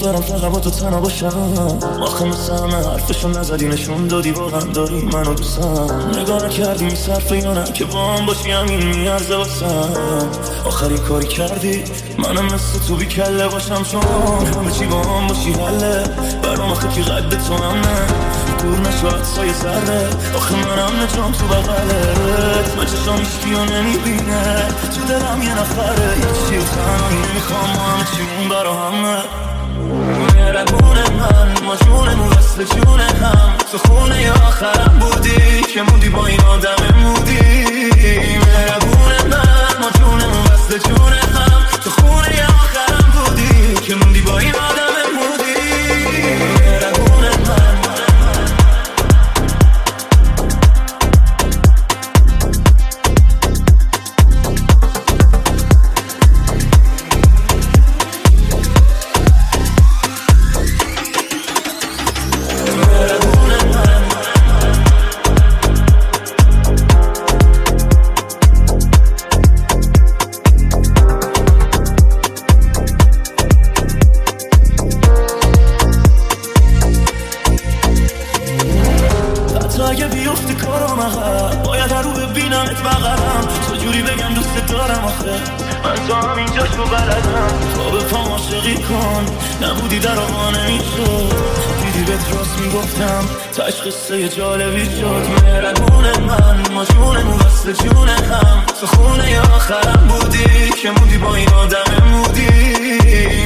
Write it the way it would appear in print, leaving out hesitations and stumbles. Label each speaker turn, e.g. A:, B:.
A: برم فقط با تو تنها باشم. آخه مثل همه حرفشو نزدی نشون دادی واقعا داری منو دوستم. نگاه نکردی میصرفه یا نه که با هم باشی همین میارزه واسم. آخری کاری کردی منم مثل تو بی کله باشم چون همه چی با هم باشی حله. برام آخه که قد تو هم نه دور نشود سایه ذره. آخه منم نجام تو بغلت من چشام هیچکی رو نمیبینه تو دلم یه نفره هیچی و تنهایی نمیخوام همه چیمون برا همه. مهربون من ما جونمون وصل جون هم تو خونه آخرم بودی که موندی با این آدم مودی. مهربون من ما جونمون وصل جون هم تو خونه آخرم بودی که موندی با این آدم مودی. مهربون من اگه بیفتی کارم آخه باید هر رو ببینمت بغلم. چجوری بگم دوست دارم آخه من تو هم اینجاش رو بلدم. تا به پام عاشقی کن نبودی در آقا نمیشد. دیدی بهت راست میگفتم تاش قصه جالبی شد. مهربون من ما جونمون وصل جون هم تو خونه آخرم بودی که موندی با این آدم مودی.